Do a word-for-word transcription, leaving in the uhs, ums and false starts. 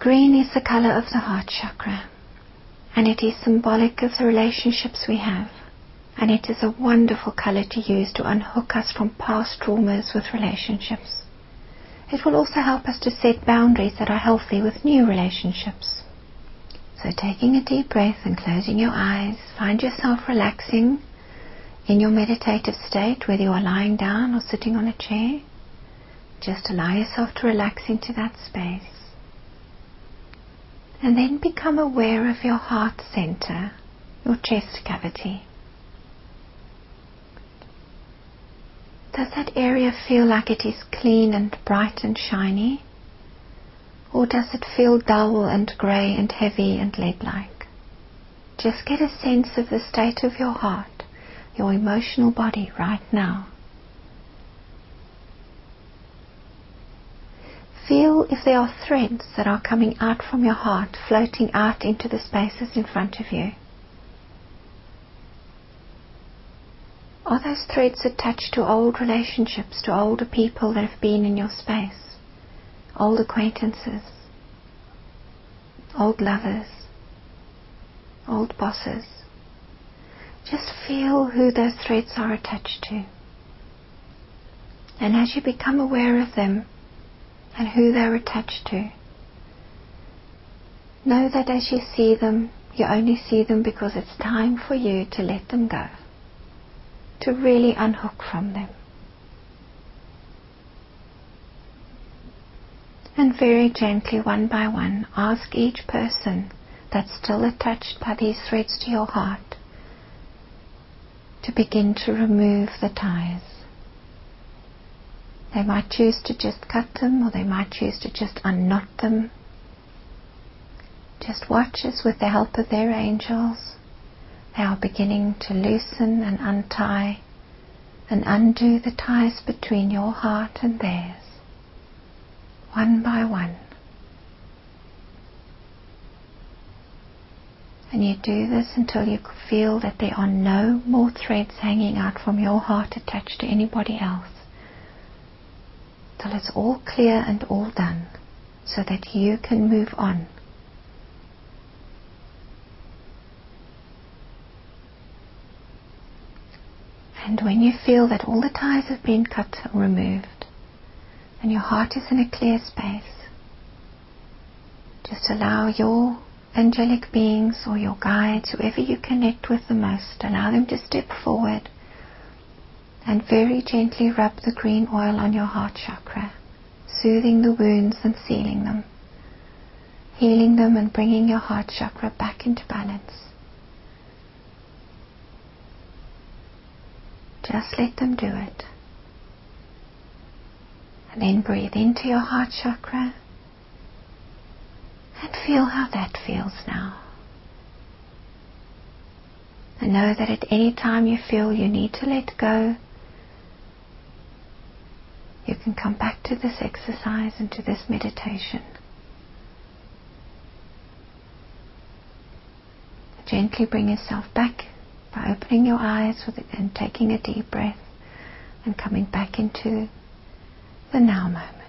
Green is the color of the heart chakra, and it is symbolic of the relationships we have, and it is a wonderful color to use to unhook us from past traumas with relationships. It will also help us to set boundaries that are healthy with new relationships. So taking a deep breath and closing your eyes, find yourself relaxing in your meditative state, whether you are lying down or sitting on a chair. Just allow yourself to relax into that space. And then become aware of your heart center, your chest cavity. Does that area feel like it is clean and bright and shiny? Or does it feel dull and grey and heavy and lead-like? Just get a sense of the state of your heart, your emotional body right now. Feel if there are threads that are coming out from your heart, floating out into the spaces in front of you. Are those threads attached to old relationships, to older people that have been in your space? Old acquaintances, old lovers, old bosses. Just feel who those threads are attached to. And as you become aware of them and who they're attached to, know that as you see them, you only see them because it's time for you to let them go, to really unhook from them. And very gently, one by one, ask each person that's still attached by these threads to your heart to begin to remove the ties. They might choose to just cut them, or they might choose to just unknot them. Just watch as with the help of their angels, they are beginning to loosen and untie and undo the ties between your heart and theirs, one by one. And you do this until you feel that there are no more threads hanging out from your heart attached to anybody else. Till it's all clear and all done, so that you can move on. And when you feel that all the ties have been cut or removed, and your heart is in a clear space, just allow your angelic beings or your guides, whoever you connect with the most, allow them to step forward and very gently rub the green oil on your heart chakra, soothing the wounds and sealing them, healing them and bringing your heart chakra back into balance. Just let them do it. And then breathe into your heart chakra and feel how that feels now. And know that at any time you feel you need to let go, you can come back to this exercise and to this meditation. Gently bring yourself back by opening your eyes with it and taking a deep breath and coming back into the now moment.